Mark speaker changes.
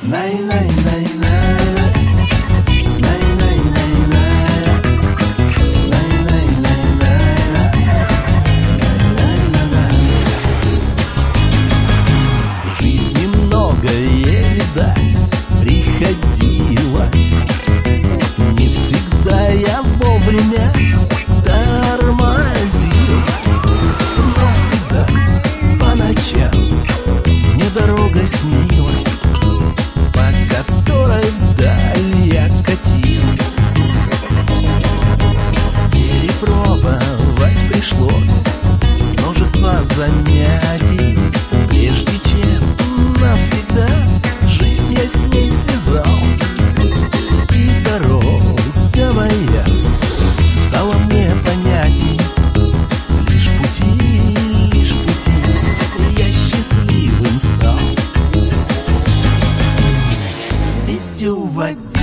Speaker 1: В жизни многое видать приходилось. Не всегда я вовремя тормозил, но всегда по ночам мне дорога снилась, по которой вдаль я катил. Перепробовать пришлось множество занятий, прежде чем навсегда жизнь я с ней связал. И дорога моя стала мне понятней. Лишь пути я счастливым стал. Ведь уводя